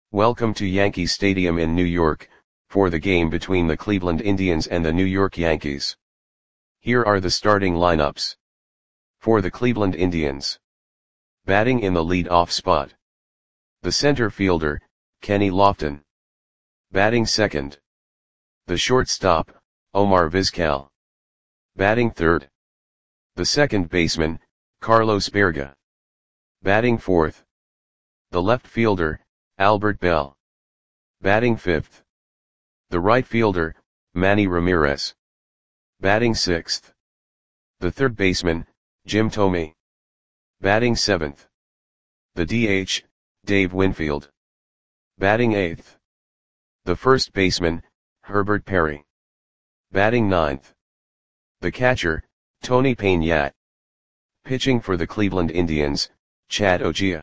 Welcome to Yankee Stadium in New York, for the game between the Cleveland Indians and the New York Yankees. Here are the starting lineups. For the Cleveland Indians. Batting in the lead-off spot. The center fielder, Kenny Lofton. Batting second. The shortstop, Omar Vizquel. Batting third. The second baseman, Carlos Baerga. Batting fourth. The left fielder, Albert Belle. Batting fifth. The right fielder, Manny Ramirez. Batting sixth. The third baseman, Jim Thome. Batting seventh. The DH, Dave Winfield. Batting eighth. The first baseman, Herbert Perry. Batting ninth. The catcher, Tony Peña. Pitching for the Cleveland Indians, Chad Ogea.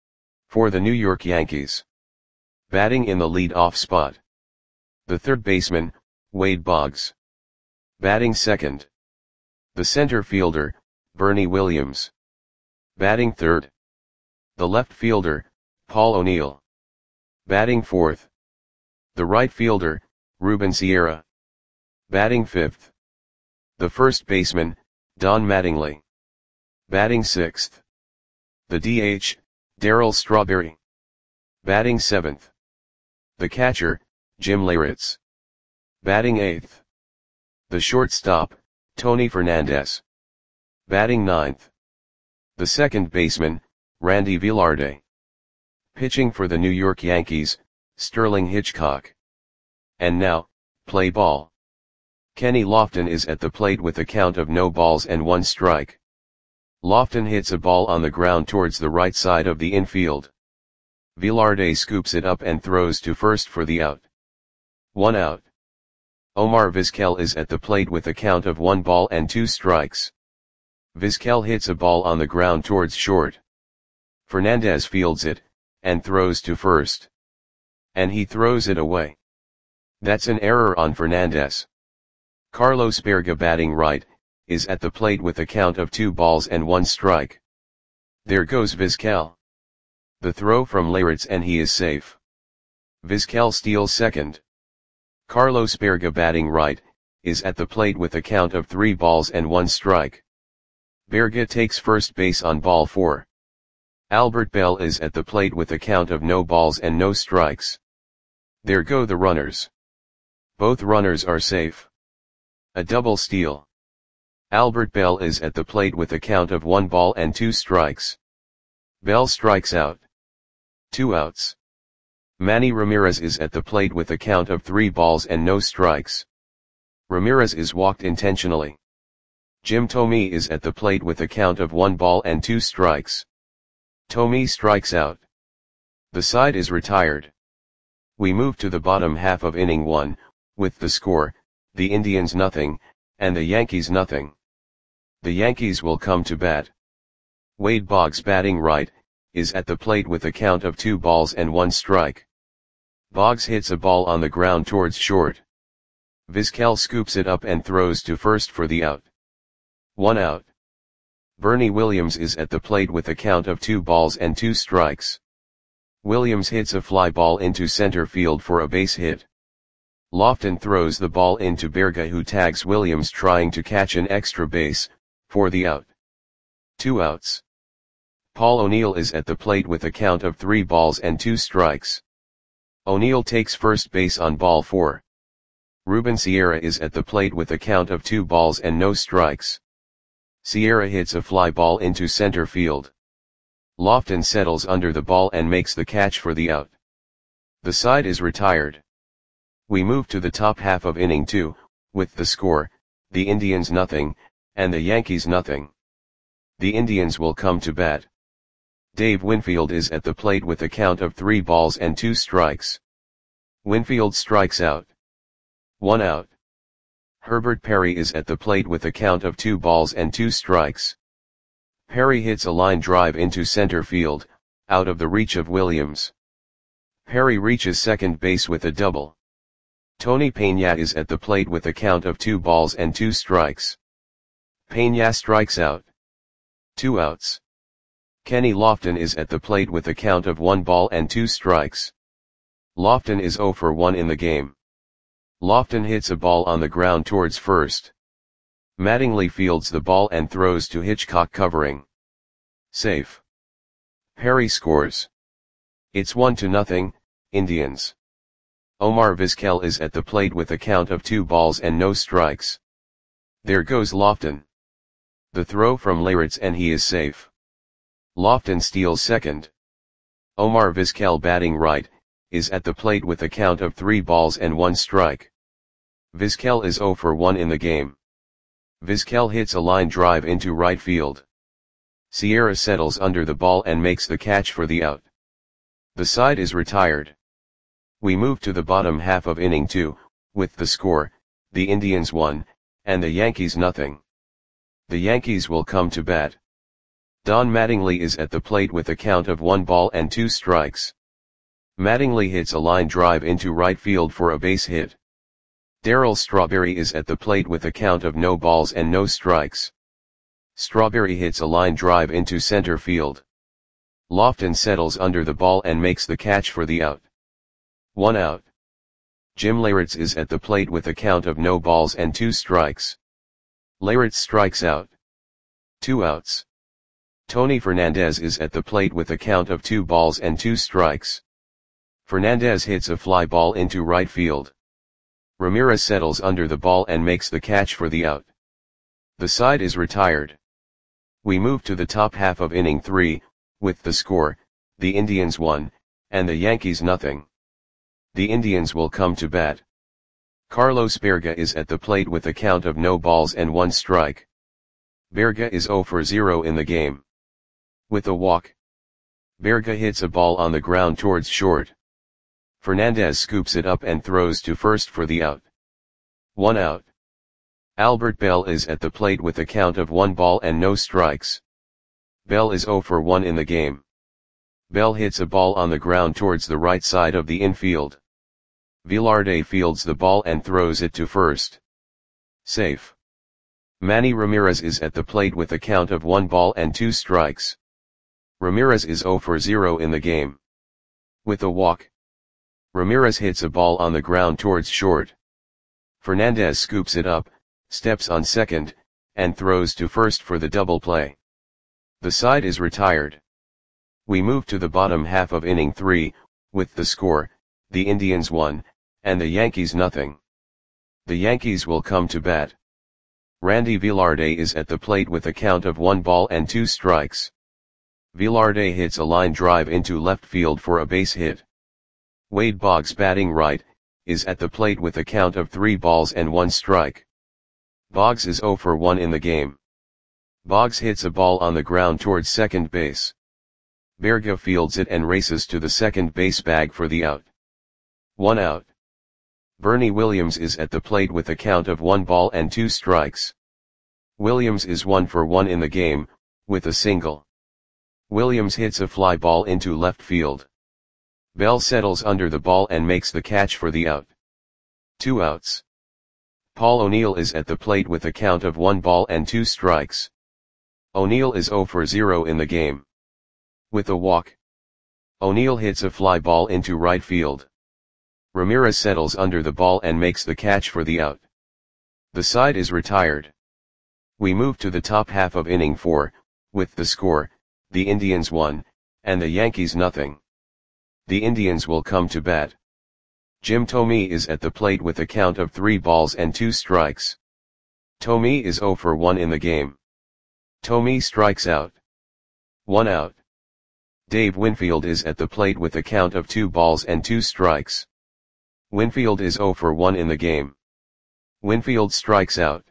For the New York Yankees. Batting in the lead-off spot. The third baseman, Wade Boggs. Batting second. The center fielder, Bernie Williams. Batting third. The left fielder, Paul O'Neill. Batting fourth. The right fielder, Ruben Sierra. Batting fifth. The first baseman, Don Mattingly. Batting sixth. The DH, Darryl Strawberry. Batting seventh. The catcher, Jim Leyritz. Batting eighth. The shortstop, Tony Fernandez. Batting ninth. The second baseman, Randy Velarde. Pitching for the New York Yankees, Sterling Hitchcock. And now, play ball. Kenny Lofton is at the plate with a count of no balls and one strike. Lofton hits a ball on the ground towards the right side of the infield. Velarde scoops it up and throws to first for the out. 1 out. Omar Vizquel is at the plate with a count of 1 ball and 2 strikes. Vizquel hits a ball on the ground towards short. Fernandez fields it, and throws to first. And he throws it away. That's an error on Fernandez. Carlos Baerga, batting right, is at the plate with a count of 2 balls and 1 strike. There goes Vizquel. The throw from Leyritz and he is safe. Vizquel steals second. Carlos Baerga, batting right, is at the plate with a count of 3 balls and 1 strike. Baerga takes first base on ball 4. Albert Belle is at the plate with a count of no balls and no strikes. There go the runners. Both runners are safe. A double steal. Albert Belle is at the plate with a count of 1 ball and 2 strikes. Belle strikes out. 2 outs. Manny Ramirez is at the plate with a count of 3 balls and no strikes. Ramirez is walked intentionally. Jim Thome is at the plate with a count of 1 ball and 2 strikes. Thome strikes out. The side is retired. We move to the bottom half of inning 1, with the score, the Indians nothing, and the Yankees nothing. The Yankees will come to bat. Wade Boggs, batting right, is at the plate with a count of 2 balls and 1 strike. Boggs hits a ball on the ground towards short. Vizquel scoops it up and throws to first for the out. 1 out. Bernie Williams is at the plate with a count of 2 balls and 2 strikes. Williams hits a fly ball into center field for a base hit. Lofton throws the ball into Baerga, who tags Williams trying to catch an extra base, for the out. 2 outs. Paul O'Neill is at the plate with a count of 3 balls and 2 strikes. O'Neill takes first base on ball 4. Ruben Sierra is at the plate with a count of 2 balls and no strikes. Sierra hits a fly ball into center field. Lofton settles under the ball and makes the catch for the out. The side is retired. We move to the top half of inning 2, with the score, the Indians nothing, and the Yankees nothing. The Indians will come to bat. Dave Winfield is at the plate with a count of 3 balls and 2 strikes. Winfield strikes out. 1 out. Herbert Perry is at the plate with a count of 2 balls and 2 strikes. Perry hits a line drive into center field, out of the reach of Williams. Perry reaches second base with a double. Tony Peña is at the plate with a count of 2 balls and 2 strikes. Peña strikes out. 2 outs. Kenny Lofton is at the plate with a count of 1 ball and 2 strikes. Lofton is 0 for 1 in the game. Lofton hits a ball on the ground towards first. Mattingly fields the ball and throws to Hitchcock covering. Safe. Perry scores. It's 1-0, Indians. Omar Vizquel is at the plate with a count of 2 balls and no strikes. There goes Lofton. The throw from Leyritz and he is safe. Lofton steals second. Omar Vizquel batting right, is at the plate with a count of 3 balls and 1 strike. Vizquel is 0 for 1 in the game. Vizquel hits a line drive into right field. Sierra settles under the ball and makes the catch for the out. The side is retired. We move to the bottom half of inning 2, with the score, the Indians 1, and the Yankees nothing. The Yankees will come to bat. Don Mattingly is at the plate with a count of 1 ball and 2 strikes. Mattingly hits a line drive into right field for a base hit. Darryl Strawberry is at the plate with a count of no balls and no strikes. Strawberry hits a line drive into center field. Lofton settles under the ball and makes the catch for the out. 1 out. Jim Leyritz is at the plate with a count of no balls and 2 strikes. Leyritz strikes out. 2 outs. Tony Fernandez is at the plate with a count of 2 balls and 2 strikes. Fernandez hits a fly ball into right field. Ramirez settles under the ball and makes the catch for the out. The side is retired. We move to the top half of inning 3, with the score, the Indians 1, and the Yankees nothing. The Indians will come to bat. Carlos Berga is at the plate with a count of no balls and 1 strike. Berga is 0 for 0 in the game. With a walk. Berga hits a ball on the ground towards short. Fernandez scoops it up and throws to first for the out. 1 out. Albert Bell is at the plate with a count of 1 ball and no strikes. Bell is 0 for 1 in the game. Bell hits a ball on the ground towards the right side of the infield. Velarde fields the ball and throws it to first. Safe. Manny Ramirez is at the plate with a count of 1 ball and 2 strikes. Ramirez is 0 for 0 in the game. With a walk. Ramirez hits a ball on the ground towards short. Fernandez scoops it up, steps on second, and throws to first for the double play. The side is retired. We move to the bottom half of inning 3, with the score, the Indians 1, and the Yankees nothing. The Yankees will come to bat. Randy Velarde is at the plate with a count of 1 ball and 2 strikes. Velarde hits a line drive into left field for a base hit. Wade Boggs batting right, is at the plate with a count of 3 balls and 1 strike. Boggs is 0 for 1 in the game. Boggs hits a ball on the ground towards second base. Berga fields it and races to the second base bag for the out. 1 out. Bernie Williams is at the plate with a count of 1 ball and 2 strikes. Williams is 1 for 1 in the game, with a single. Williams hits a fly ball into left field. Bell settles under the ball and makes the catch for the out. 2 outs. Paul O'Neill is at the plate with a count of 1 ball and 2 strikes. O'Neill is 0 for 0 in the game. With a walk. O'Neill hits a fly ball into right field. Ramirez settles under the ball and makes the catch for the out. The side is retired. We move to the top half of inning 4, with the score, the Indians 1, and the Yankees nothing. The Indians will come to bat. Jim Thome is at the plate with a count of 3 balls and 2 strikes. Thome is 0 for 1 in the game. Thome strikes out. 1 out. Dave Winfield is at the plate with a count of 2 balls and 2 strikes. Winfield is 0 for 1 in the game. Winfield strikes out.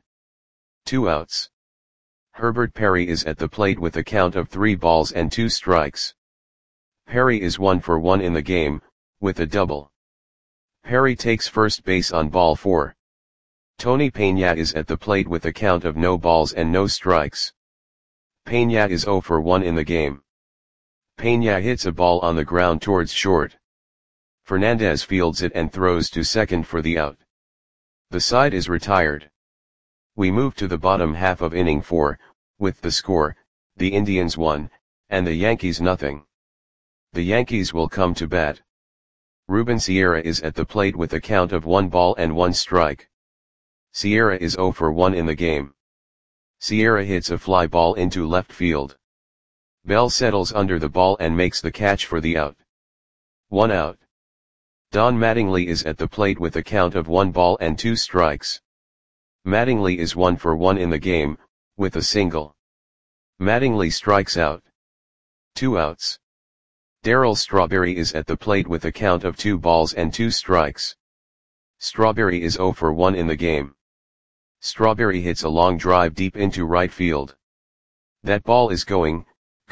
2 outs. Herbert Perry is at the plate with a count of 3 balls and 2 strikes. Perry is 1 for 1 in the game, with a double. Perry takes first base on ball 4. Tony Peña is at the plate with a count of no balls and no strikes. Peña is 0 for 1 in the game. Peña hits a ball on the ground towards short. Fernandez fields it and throws to second for the out. The side is retired. We move to the bottom half of inning 4, with the score, the Indians 1, and the Yankees nothing. The Yankees will come to bat. Ruben Sierra is at the plate with a count of 1 ball and 1 strike. Sierra is 0 for 1 in the game. Sierra hits a fly ball into left field. Bell settles under the ball and makes the catch for the out. 1 out. Don Mattingly is at the plate with a count of 1 ball and 2 strikes. Mattingly is 1 for 1 in the game, with a single. Mattingly strikes out. 2 outs. Darryl Strawberry is at the plate with a count of 2 balls and 2 strikes. Strawberry is 0 for 1 in the game. Strawberry hits a long drive deep into right field. That ball is gone.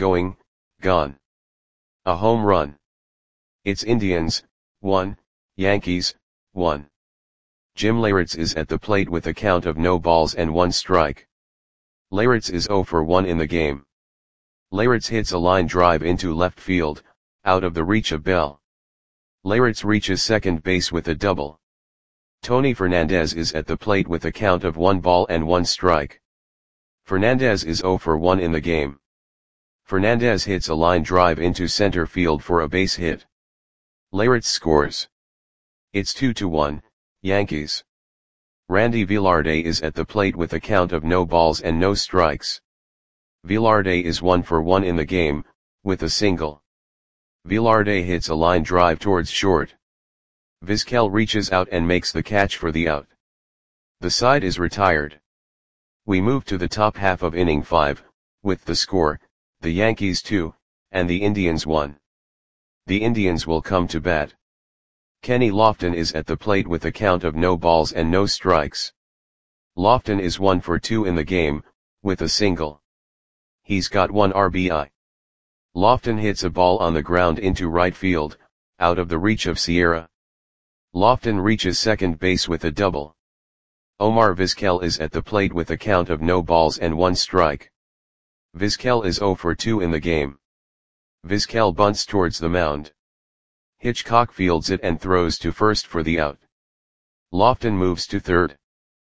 A home run. It's Indians, 1, Yankees, 1. Jim Leyritz is at the plate with a count of no balls and 1 strike. Leyritz is 0 for 1 in the game. Leyritz hits a line drive into left field, out of the reach of Bell. Leyritz reaches second base with a double. Tony Fernandez is at the plate with a count of 1 ball and 1 strike. Fernandez is 0 for 1 in the game. Fernandez hits a line drive into center field for a base hit. Leyritz scores. It's 2-1, Yankees. Randy Velarde is at the plate with a count of no balls and no strikes. Velarde is 1 for 1 in the game, with a single. Velarde hits a line drive towards short. Vizquel reaches out and makes the catch for the out. The side is retired. We move to the top half of inning 5, with the score, the Yankees 2, and the Indians 1. The Indians will come to bat. Kenny Lofton is at the plate with a count of no balls and no strikes. Lofton is 1 for 2 in the game, with a single. He's got 1 RBI. Lofton hits a ball on the ground into right field, out of the reach of Sierra. Lofton reaches second base with a double. Omar Vizquel is at the plate with a count of no balls and 1 strike. Vizquel is 0 for 2 in the game. Vizquel bunts towards the mound. Hitchcock fields it and throws to first for the out. Lofton moves to third.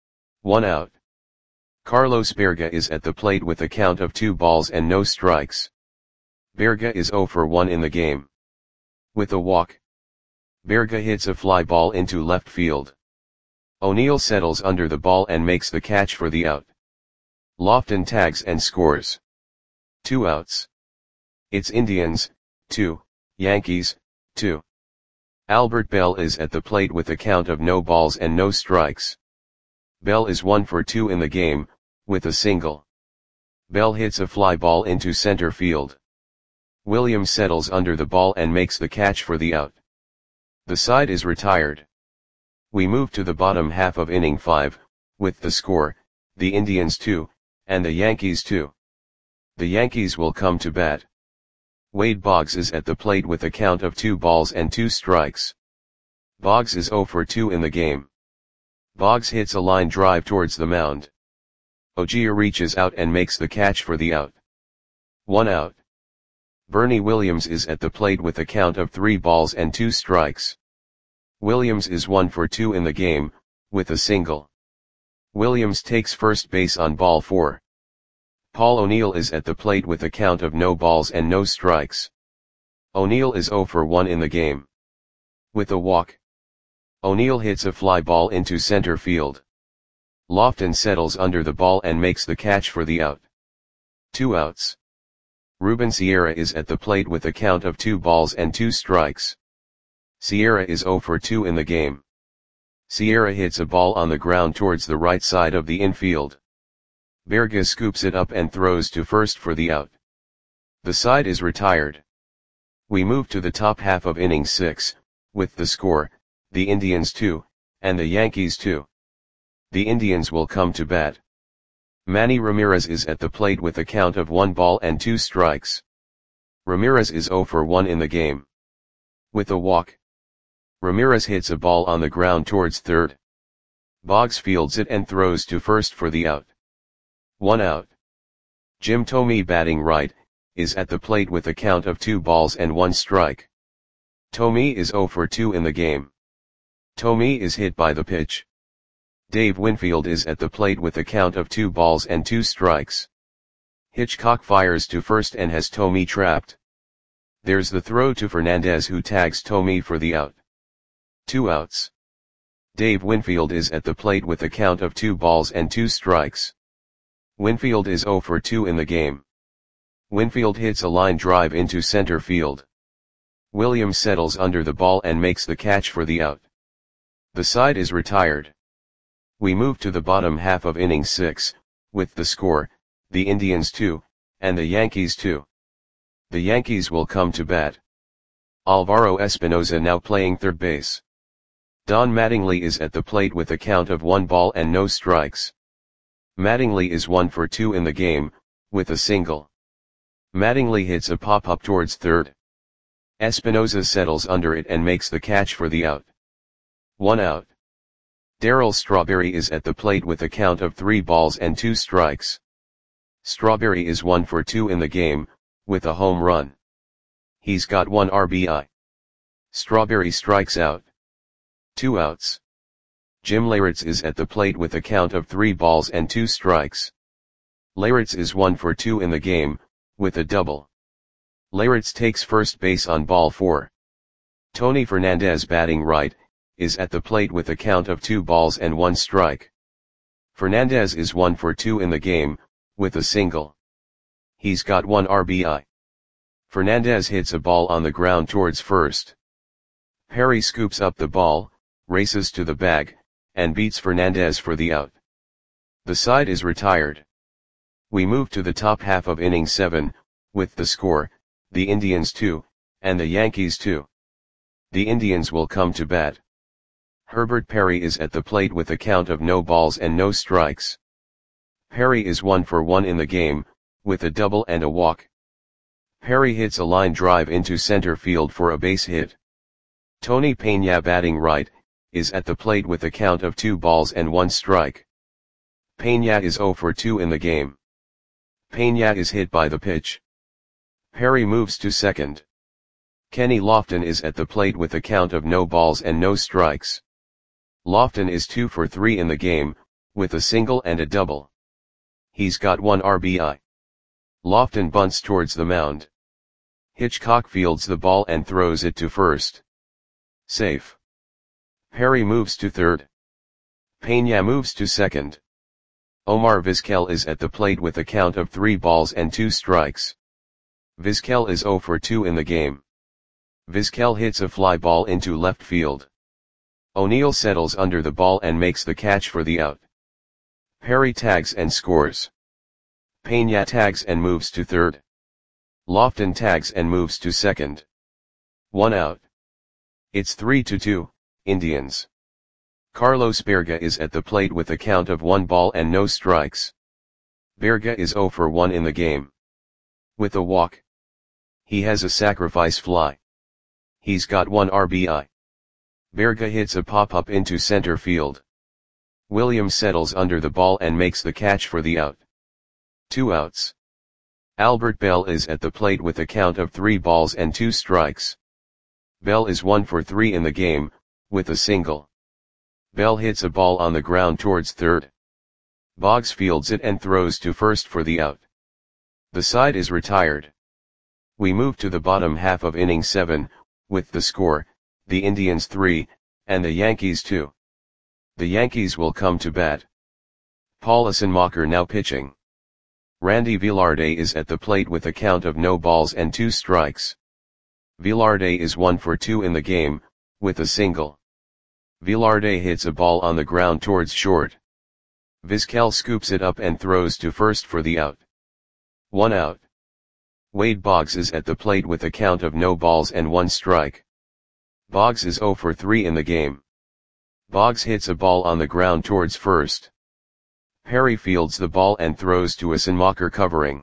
1 out. Carlos Berga is at the plate with a count of 2 balls and no strikes. Berga is 0 for 1 in the game. With a walk. Berga hits a fly ball into left field. O'Neill settles under the ball and makes the catch for the out. Lofton tags and scores. 2 outs. It's Indians, 2, Yankees, 2. Albert Bell is at the plate with a count of no balls and no strikes. Bell is 1 for 2 in the game, with a single. Bell hits a fly ball into center field. Williams settles under the ball and makes the catch for the out. The side is retired. We move to the bottom half of inning 5, with the score, the Indians 2, and the Yankees 2. The Yankees will come to bat. Wade Boggs is at the plate with a count of 2 balls and 2 strikes. Boggs is 0 for 2 in the game. Boggs hits a line drive towards the mound. Ogier reaches out and makes the catch for the out. 1 out. Bernie Williams is at the plate with a count of 3 balls and 2 strikes. Williams is 1 for 2 in the game, with a single. Williams takes first base on ball 4. Paul O'Neill is at the plate with a count of no balls and no strikes. O'Neill is 0 for 1 in the game. With a walk. O'Neill hits a fly ball into center field. Lofton settles under the ball and makes the catch for the out. 2 outs. Ruben Sierra is at the plate with a count of 2 balls and 2 strikes. Sierra is 0 for 2 in the game. Sierra hits a ball on the ground towards the right side of the infield. Berga scoops it up and throws to first for the out. The side is retired. We move to the top half of inning 6, with the score, the Indians 2, and the Yankees 2. The Indians will come to bat. Manny Ramirez is at the plate with a count of 1 ball and 2 strikes. Ramirez is 0 for 1 in the game. With a walk. Ramirez hits a ball on the ground towards third. Boggs fields it and throws to first for the out. 1 out. Jim Thome, batting right, is at the plate with a count of 2 balls and 1 strike. Thome is 0 for 2 in the game. Thome is hit by the pitch. Dave Winfield is at the plate with a count of 2 balls and 2 strikes. Hitchcock fires to first and has Thome trapped. There's the throw to Fernandez, who tags Thome for the out. 2 outs. Dave Winfield is at the plate with a count of 2 balls and 2 strikes. Winfield is 0 for 2 in the game. Winfield hits a line drive into center field. Williams settles under the ball and makes the catch for the out. The side is retired. We move to the bottom half of inning 6, with the score, the Indians 2, and the Yankees 2. The Yankees will come to bat. Alvaro Espinoza now playing third base. Don Mattingly is at the plate with a count of 1 ball and no strikes. Mattingly is 1 for 2 in the game, with a single. Mattingly hits a pop-up towards third. Espinoza settles under it and makes the catch for the out. 1 out. Darryl Strawberry is at the plate with a count of 3 balls and 2 strikes. Strawberry is 1 for 2 in the game, with a home run. He's got 1 RBI. Strawberry strikes out. 2 outs. Jim Leyritz is at the plate with a count of 3 balls and 2 strikes. Leyritz is 1 for 2 in the game, with a double. Leyritz takes first base on ball 4. Tony Fernandez, batting right, is at the plate with a count of 2 balls and 1 strike. Fernandez is 1 for 2 in the game, with a single. He's got 1 RBI. Fernandez hits a ball on the ground towards first. Perry scoops up the ball, races to the bag, and beats Fernandez for the out. The side is retired. We move to the top half of inning 7, with the score, the Indians 2, and the Yankees 2. The Indians will come to bat. Herbert Perry is at the plate with a count of no balls and no strikes. Perry is 1 for 1 in the game, with a double and a walk. Perry hits a line drive into center field for a base hit. Tony Peña, batting right, is at the plate with a count of 2 balls and 1 strike. Peña is 0 for 2 in the game. Peña is hit by the pitch. Perry moves to second. Kenny Lofton is at the plate with a count of no balls and no strikes. Lofton is 2 for 3 in the game, with a single and a double. He's got 1 RBI. Lofton bunts towards the mound. Hitchcock fields the ball and throws it to first. Safe. Perry moves to third. Peña moves to second. Omar Vizquel is at the plate with a count of 3 balls and 2 strikes. Vizquel is 0 for 2 in the game. Vizquel hits a fly ball into left field. O'Neill settles under the ball and makes the catch for the out. Perry tags and scores. Peña tags and moves to third. Lofton tags and moves to second. 1 out. It's 3-2, Indians. Carlos Berga is at the plate with a count of 1 ball and no strikes. Berga is 0 for 1 in the game. With a walk. He has a sacrifice fly. He's got 1 RBI. Berga hits a pop-up into center field. Williams settles under the ball and makes the catch for the out. 2 outs. Albert Bell is at the plate with a count of 3 balls and 2 strikes. Bell is 1 for 3 in the game, with a single. Bell hits a ball on the ground towards third. Boggs fields it and throws to first for the out. The side is retired. We move to the bottom half of inning 7, with the score, the Indians 3, and the Yankees 2. The Yankees will come to bat. Paul Assenmacher now pitching. Randy Velarde is at the plate with a count of no balls and 2 strikes. Velarde is 1 for 2 in the game, with a single. Velarde hits a ball on the ground towards short. Vizquel scoops it up and throws to first for the out. 1 out. Wade Boggs is at the plate with a count of no balls and 1 strike. Boggs is 0 for 3 in the game. Boggs hits a ball on the ground towards first. Perry fields the ball and throws to Assenmacher covering.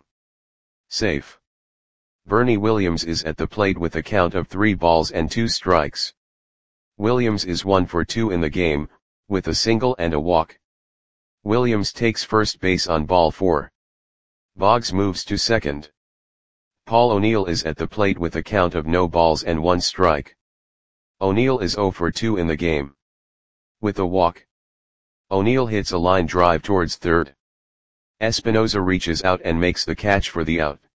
Safe. Bernie Williams is at the plate with a count of 3 balls and 2 strikes. Williams is 1 for 2 in the game, with a single and a walk. Williams takes first base on ball 4. Boggs moves to second. Paul O'Neill is at the plate with a count of no balls and 1 strike. O'Neill is 0 for 2 in the game. With a walk. O'Neill hits a line drive towards third. Espinoza reaches out and makes the catch for the out.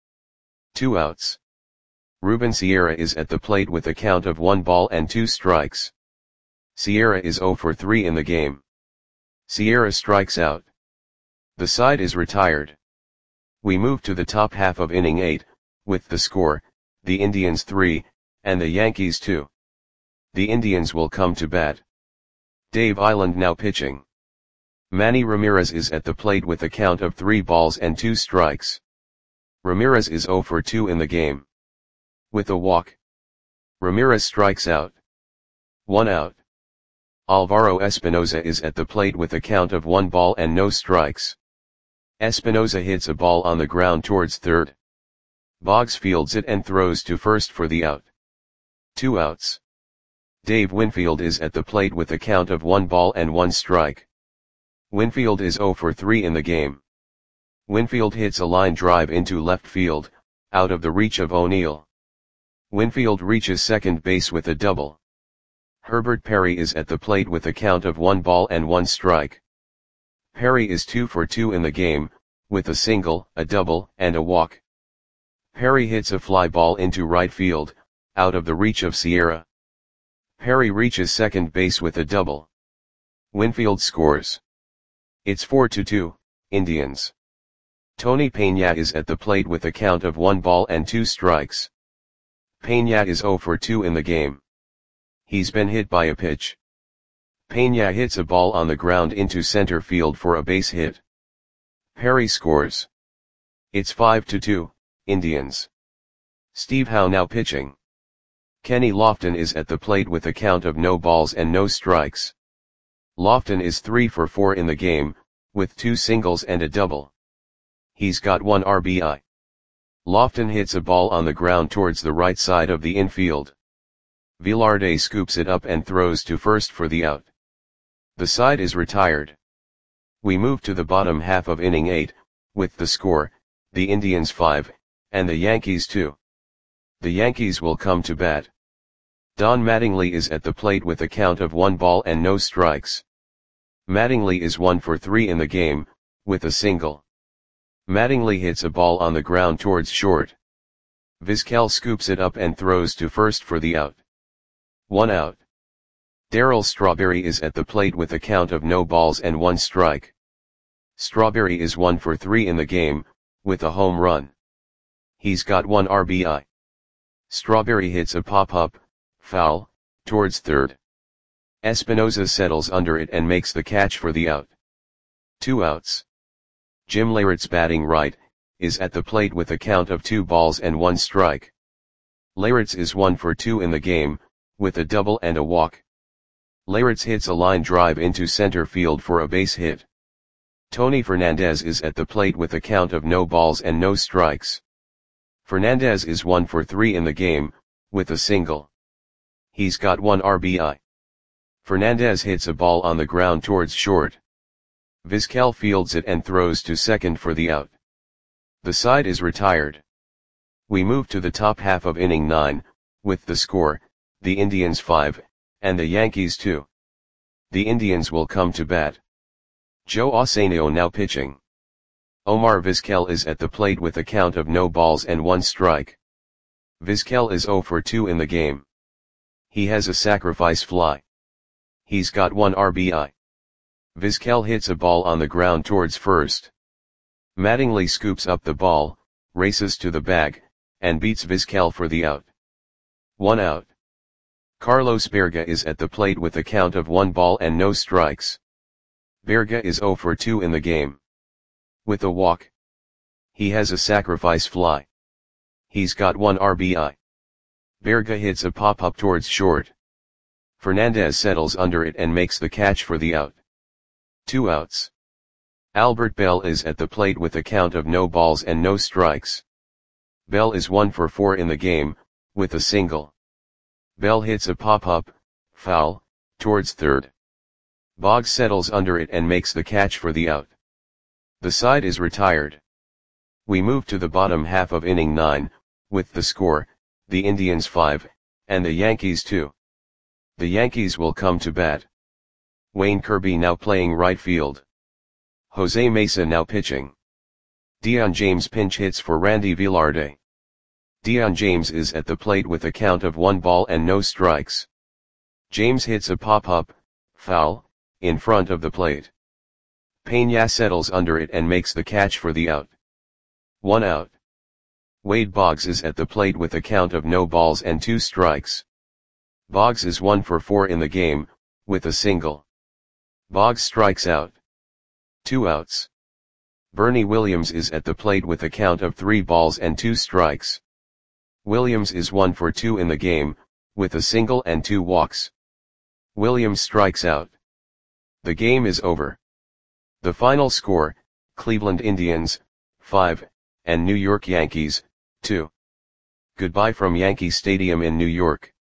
2 outs. Ruben Sierra is at the plate with a count of 1 ball and 2 strikes. Sierra is 0 for 3 in the game. Sierra strikes out. The side is retired. We move to the top half of inning 8, with the score, the Indians 3, and the Yankees 2. The Indians will come to bat. Dave Eiland now pitching. Manny Ramirez is at the plate with a count of 3 balls and 2 strikes. Ramirez is 0 for 2 in the game. With a walk, Ramirez strikes out. 1 out. Alvaro Espinoza is at the plate with a count of 1 ball and no strikes. Espinoza hits a ball on the ground towards third. Boggs fields it and throws to first for the out. 2 outs. Dave Winfield is at the plate with a count of 1 ball and 1 strike. Winfield is 0 for 3 in the game. Winfield hits a line drive into left field, out of the reach of O'Neill. Winfield reaches second base with a double. Herbert Perry is at the plate with a count of 1 ball and 1 strike. Perry is 2 for 2 in the game, with a single, a double, and a walk. Perry hits a fly ball into right field, out of the reach of Sierra. Perry reaches second base with a double. Winfield scores. It's 4-2, Indians. Tony Peña is at the plate with a count of 1 ball and 2 strikes. Peña is 0 for 2 in the game. He's been hit by a pitch. Peña hits a ball on the ground into center field for a base hit. Perry scores. It's 5-2, Indians. Steve Howe now pitching. Kenny Lofton is at the plate with a count of no balls and no strikes. Lofton is 3 for 4 in the game, with 2 singles and a double. He's got 1 RBI. Lofton hits a ball on the ground towards the right side of the infield. Velarde scoops it up and throws to first for the out. The side is retired. We move to the bottom half of inning 8, with the score, the Indians 5, and the Yankees 2. The Yankees will come to bat. Don Mattingly is at the plate with a count of 1 ball and no strikes. Mattingly is 1 for 3 in the game, with a single. Mattingly hits a ball on the ground towards short. Vizquel scoops it up and throws to first for the out. 1 out. Darryl Strawberry is at the plate with a count of no balls and 1 strike. Strawberry is 1 for 3 in the game, with a home run. He's got 1 RBI. Strawberry hits a pop-up, foul, towards third. Espinoza settles under it and makes the catch for the out. 2 outs. Jim Leyritz, batting right, is at the plate with a count of 2 balls and 1 strike. Leyritz is 1 for 2 in the game, with a double and a walk. Leyritz hits a line drive into center field for a base hit. Tony Fernandez is at the plate with a count of no balls and no strikes. Fernandez is 1 for 3 in the game, with a single. He's got 1 RBI. Fernandez hits a ball on the ground towards short. Vizquel fields it and throws to second for the out. The side is retired. We move to the top half of inning 9, with the score, the Indians 5, and the Yankees 2. The Indians will come to bat. Joe Ossanio now pitching. Omar Vizquel is at the plate with a count of no balls and 1 strike. Vizquel is 0 for 2 in the game. He has a sacrifice fly. He's got 1 RBI. Vizquel hits a ball on the ground towards first. Mattingly scoops up the ball, races to the bag, and beats Vizquel for the out. 1 out. Carlos Berga is at the plate with a count of 1 ball and no strikes. Berga is 0 for 2 in the game. With a walk. He has a sacrifice fly. He's got 1 RBI. Berga hits a pop-up towards short. Fernandez settles under it and makes the catch for the out. 2 outs. Albert Bell is at the plate with a count of no balls and no strikes. Bell is 1 for 4 in the game, with a single. Bell hits a pop-up, foul, towards third. Boggs settles under it and makes the catch for the out. The side is retired. We move to the bottom half of inning 9, with the score, the Indians 5, and the Yankees 2. The Yankees will come to bat. Wayne Kirby now playing right field. Jose Mesa now pitching. Dion James pinch hits for Randy Velarde. Dion James is at the plate with a count of 1 ball and no strikes. James hits a pop-up, foul, in front of the plate. Peña settles under it and makes the catch for the out. 1 out. Wade Boggs is at the plate with a count of no balls and 2 strikes. Boggs is 1 for 4 in the game, with a single. Boggs strikes out. 2 outs. Bernie Williams is at the plate with a count of 3 balls and 2 strikes. Williams is 1 for 2 in the game, with a single and 2 walks. Williams strikes out. The game is over. The final score, Cleveland Indians, 5, and New York Yankees, 2. Goodbye from Yankee Stadium in New York.